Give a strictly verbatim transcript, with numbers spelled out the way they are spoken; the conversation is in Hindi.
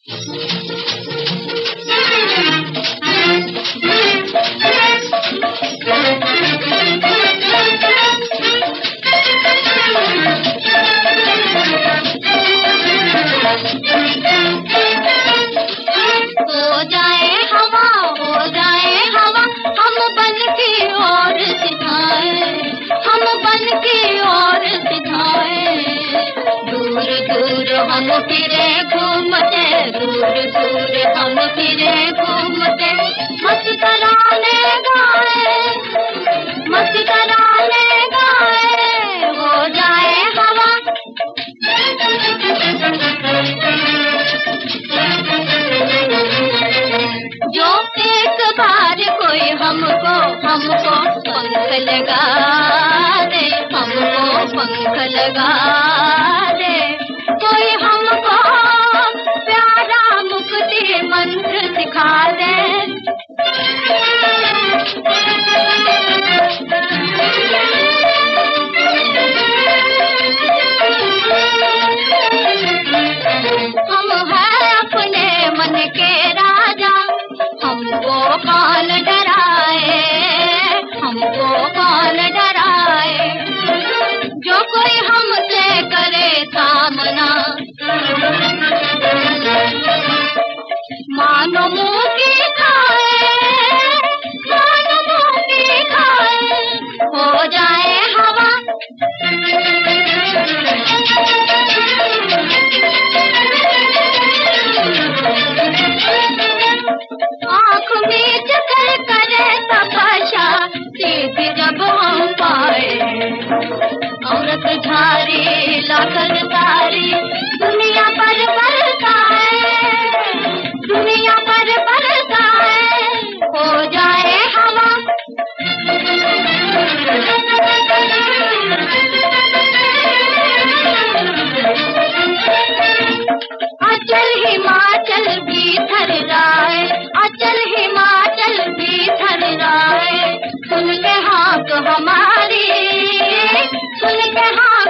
हम फिरे घूमते, दूर दूर हम फिरे घूमते, मस्त तराने गाए, मस्त तराने गाए, हो जाए हवा। जो एक बार कोई हमको हमको पंख लगा दे, हमको पंख लगा दे, कोई हमको प्यारा मुक्ति मंत्र सिखा दे। हम हैं अपने मन के राजा, हमको कौन डराए, हमको कौन डराए, जो कोई हमसे करे सामना, मानो मुँह की खाए, मानो मुँह की खाए, हो जाए हवा। आँख मीच कर करे तपस्या, सीधी जब हम पाए, औरत झारी लाकर सारी दुनिया पर बरसाए, दुनिया पर बरसाए, हो जाए हवा। अचल हिमाचल भी थर जाए, अचल हिमाचल भी थर जाए, सुन के हाँक हमारी, सुन के हाँक